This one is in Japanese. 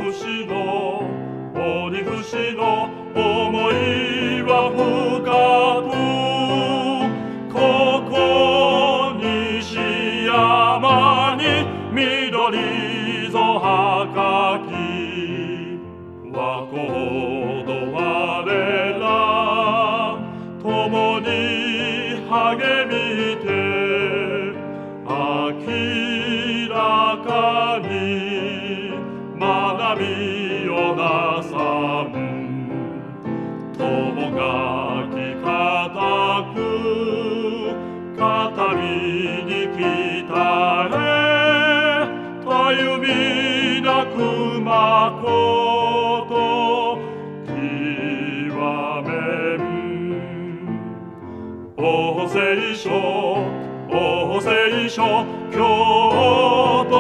節の折節の思いは深く、ここ西山に緑ぞ赤き和光と我ら共に励みて明らかに学びをなさん友がき固く片身に来たれたゆみなくまこと極めんお聖書京